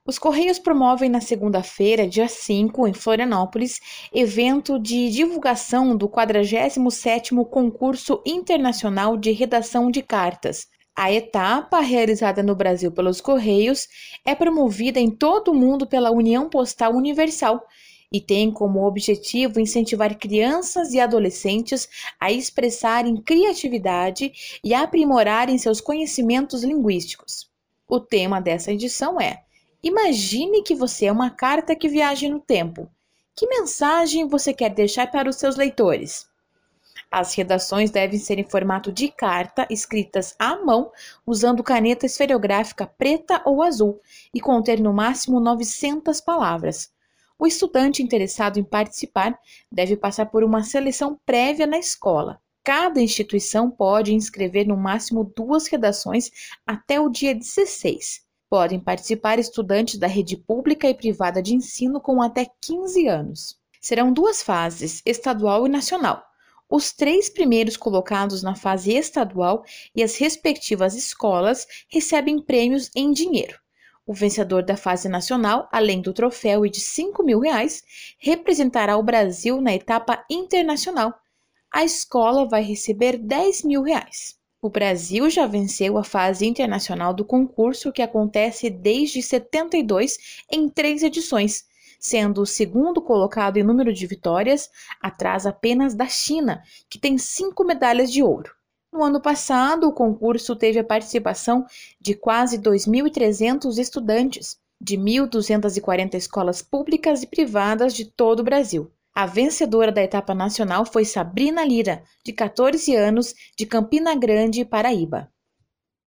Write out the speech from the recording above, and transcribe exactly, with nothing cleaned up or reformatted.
Os Correios promovem na segunda-feira, dia cinco, em Florianópolis, evento de divulgação do quadragésimo sétimo Concurso Internacional de Redação de Cartas. A etapa, realizada no Brasil pelos Correios, é promovida em todo o mundo pela União Postal Universal e tem como objetivo incentivar crianças e adolescentes a expressarem criatividade e aprimorarem seus conhecimentos linguísticos. O tema dessa edição é: imagine que você é uma carta que viaja no tempo. Que mensagem você quer deixar para os seus leitores? As redações devem ser em formato de carta, escritas à mão, usando caneta esferográfica preta ou azul, e conter no máximo novecentas palavras. O estudante interessado em participar deve passar por uma seleção prévia na escola. Cada instituição pode inscrever no máximo duas redações até o dia dezesseis. Podem participar estudantes da rede pública e privada de ensino com até quinze anos. Serão duas fases, estadual e nacional. Os três primeiros colocados na fase estadual e as respectivas escolas recebem prêmios em dinheiro. O vencedor da fase nacional, além do troféu e de cinco mil reais, representará o Brasil na etapa internacional. A escola vai receber dez mil reais. O Brasil já venceu a fase internacional do concurso, que acontece desde setenta e dois em três edições, sendo o segundo colocado em número de vitórias, atrás apenas da China, que tem cinco medalhas de ouro. No ano passado, o concurso teve a participação de quase dois mil e trezentos estudantes, de mil duzentas e quarenta escolas públicas e privadas de todo o Brasil. A vencedora da etapa nacional foi Sabrina Lira, de quatorze anos, de Campina Grande, Paraíba.